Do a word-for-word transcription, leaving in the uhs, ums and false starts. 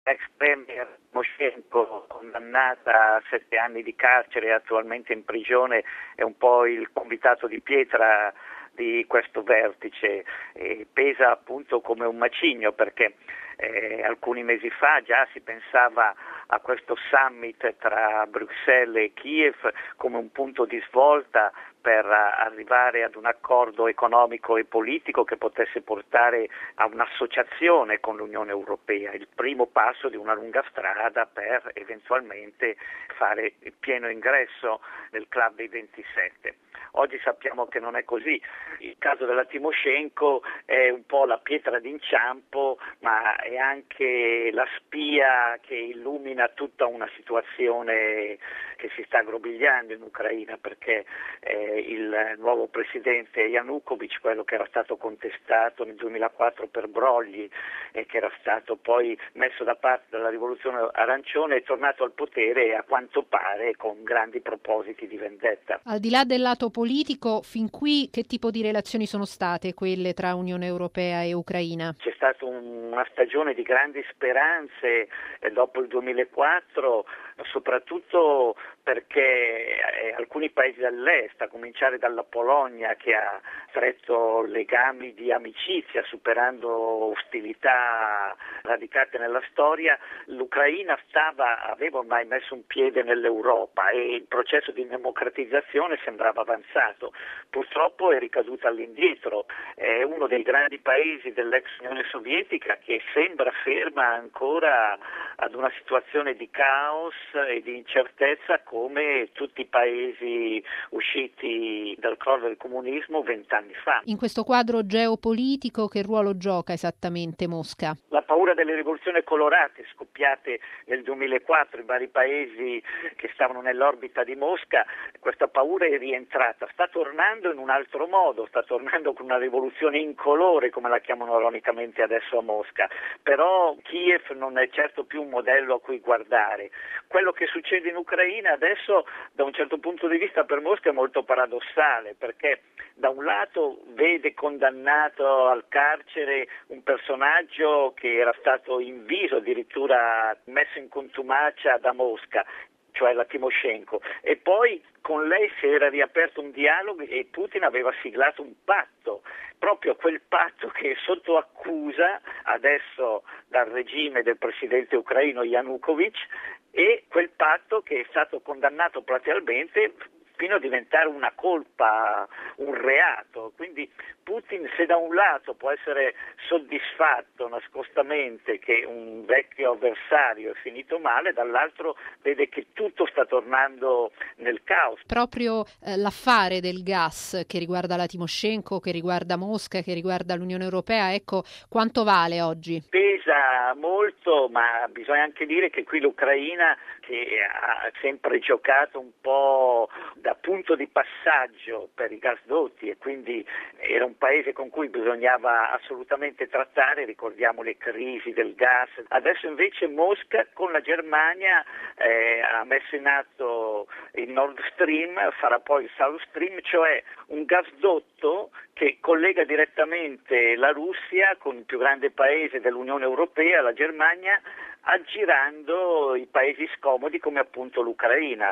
Ex premier Timoshenko, condannata a sette anni di carcere e attualmente in prigione, è un po' il convitato di pietra di questo vertice, e pesa appunto come un macigno perché eh, alcuni mesi fa già si pensava a questo summit tra Bruxelles e Kiev come un punto di svolta per arrivare ad un accordo economico e politico che potesse portare a un'associazione con l'Unione Europea, il primo passo di una lunga strada per eventualmente fare il pieno ingresso nel club dei ventisette. Oggi sappiamo che non è così. Il caso della Timoshenko è un po' la pietra d'inciampo, ma è anche la spia che illumina tutta una situazione che si sta aggrovigliando in Ucraina, perché eh, il nuovo presidente Yanukovych, quello che era stato contestato nel duemilaquattro per brogli e che era stato poi messo da parte dalla rivoluzione arancione, è tornato al potere e a quanto pare con grandi propositi di vendetta. Al di là del lato politico, fin qui che tipo di relazioni sono state quelle tra Unione Europea e Ucraina? C'è stata un, una stagione di grandi speranze eh, dopo il duemilaquattro, soprattutto perché eh, alcuni paesi dell'est, a cominciare dalla Polonia, che ha stretto legami di amicizia superando ostilità radicate nella storia, l'Ucraina stava, aveva ormai messo un piede nell'Europa e il processo di democratizzazione sembrava avanzato. Purtroppo è ricaduta all'indietro, è uno dei grandi paesi dell'ex Unione Sovietica che sembra ferma ancora ad una situazione di caos e di incertezza come tutti i paesi usciti dal crollo del comunismo vent'anni fa. In questo quadro geopolitico che ruolo gioca esattamente Mosca? La paura delle rivoluzioni colorate scoppiate nel duemilaquattro in vari paesi che stavano nell'orbita di Mosca, questa paura è rientrata, sta tornando in un altro modo, sta tornando con una rivoluzione incolore come la chiamano ironicamente adesso a Mosca, però Kiev non è certo più un modello a cui guardare. Quello che succede in Ucraina adesso da un certo punto di vista per Mosca è molto paradossale, perché da un lato vede condannato al carcere un personaggio che era stato inviso, addirittura messo in contumacia da Mosca, cioè la Timoshenko, e poi con lei si era riaperto un dialogo e Putin aveva siglato un patto, proprio quel patto che è sotto accusa adesso dal regime del presidente ucraino Yanukovych, e quel patto che è stato condannato platealmente fino a diventare una colpa, un reato. Quindi Putin, se da un lato può essere soddisfatto nascostamente che un vecchio avversario è finito male, dall'altro vede che tutto sta tornando nel caos. Proprio eh, l'affare del gas che riguarda la Timoshenko, che riguarda Mosca, che riguarda l'Unione Europea, ecco, quanto vale oggi? Pesa molto, ma bisogna anche dire che qui l'Ucraina, che ha sempre giocato un po' da punto di passaggio per i gasdotti e quindi era un paese con cui bisognava assolutamente trattare, ricordiamo le crisi del gas. Adesso invece Mosca con la Germania eh, ha messo in atto il Nord Stream, farà poi il South Stream, cioè un gasdotto che collega direttamente la Russia con il più grande paese dell'Unione Europea, la Germania, aggirando i paesi scomodi come appunto l'Ucraina.